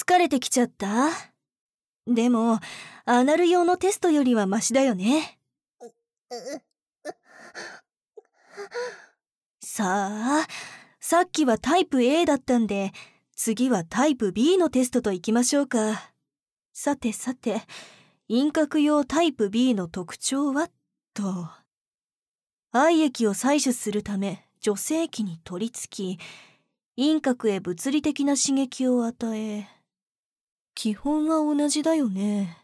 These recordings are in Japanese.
疲れてきちゃった？でも、アナル用のテストよりはマシだよね。さあ、さっきはタイプ A だったんで、次はタイプ B のテストといきましょうか。さてさて、陰核用タイプ B の特徴はと。愛液を採取するため女性器に取り付き、陰核へ物理的な刺激を与え。基本は同じだよね。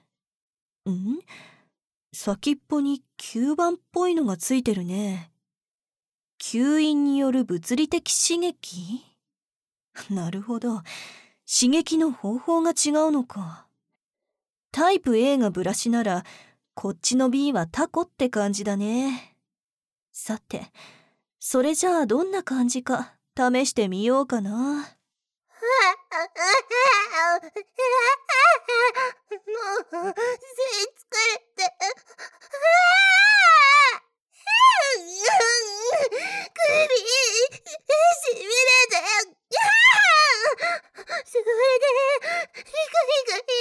先っぽに吸盤っぽいのがついてるね。吸引による物理的刺激？なるほど。刺激の方法が違うのか。タイプ A がブラシなら、こっちの B はタコって感じだね。さて、それじゃあどんな感じか試してみようかな。 もう、疲れて。首、しびれて。それで、ヒクヒク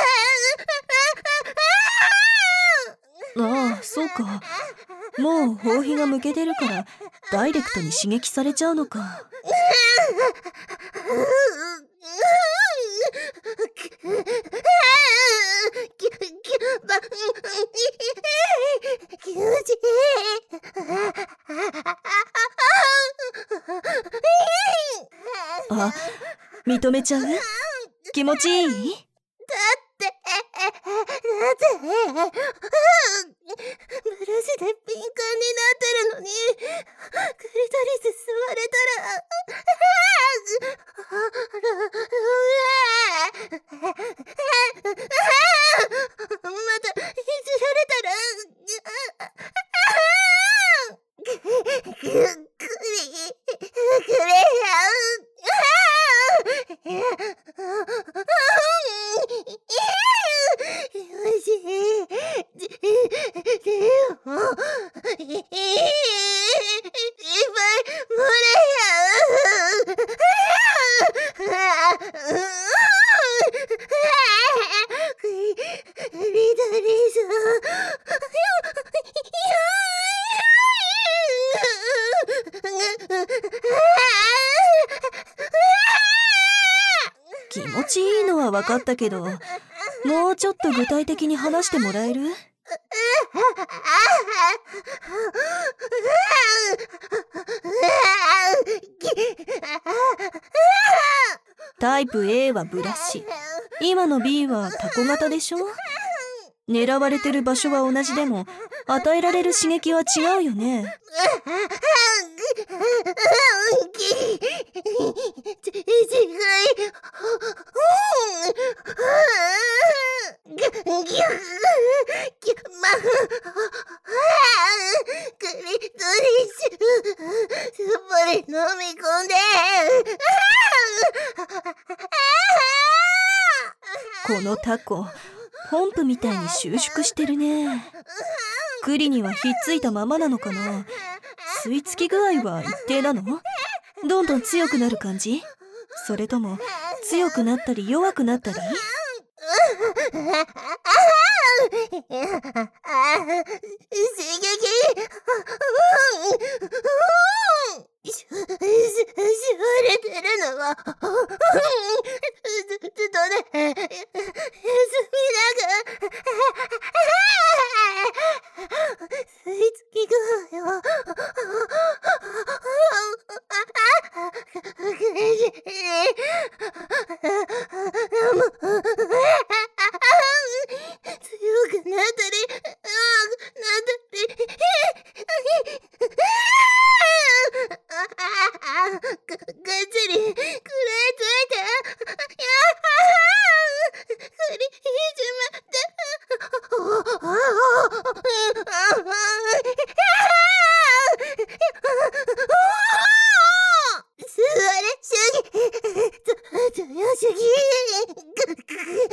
ああ、そうか。もう包皮がむけてるからダイレクトに刺激されちゃうのか。あ、認めちゃう？気持ちいい？ ブラシで敏感になってるのに、クリトリス吸われたら、またいじられたら、 気持ちいいのは分かったけど、もうちょっと具体的に話してもらえる？タイプ A はブラシ、今の B はタコ型でしょ？狙われてる場所は同じでも与えられる刺激は違うよね。 飲み込んでこのタコ、ポンプみたいに収縮してるね。栗にはひっついたままなのかな？吸い付き具合は一定なの？どんどん強くなる感じ？それとも強くなったり弱くなったり？ 吸われてるのはずっとね、休みなく吸い付き具合は強くなったりがっつり食らいついて、クリしまって、座れ主義、強主義、くりちぎれる。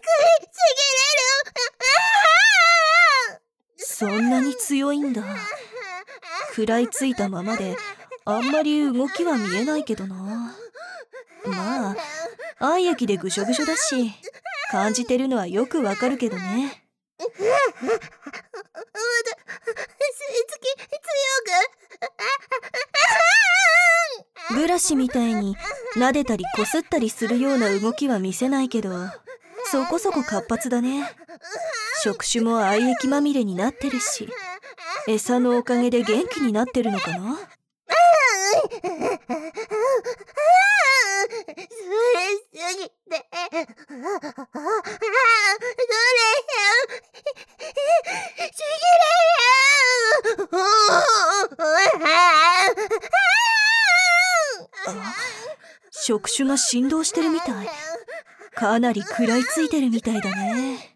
そんなに強いんだ。食らいついたままであんまり動きは見えないけどな。まあ愛液でぐしょぐしょだし、感じてるのはよくわかるけどね。 まだ吸い付き強く。 ブラシみたいに撫でたりこすったりするような動きは見せないけど、そこそこ活発だね。触手も愛液まみれになってるし、餌のおかげで元気になってるのかな。 それすぎてどれよちぎれよ。 触手が振動してるみたい。かなり食らいついてるみたいだね。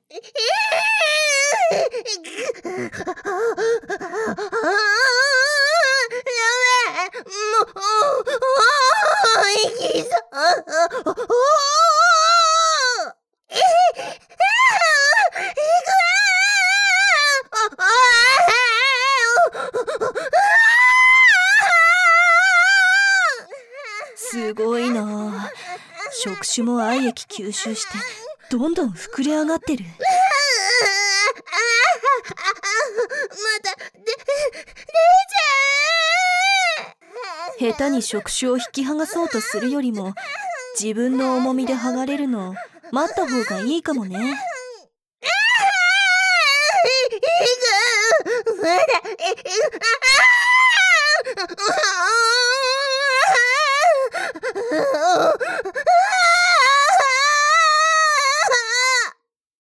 すごいな。触手も愛液吸収してどんどん膨れ上がってる。 また出ちゃう。 下手に触手を引き剥がそうとするよりも、自分の重みで剥がれるのを待った方がいいかもね。 まだ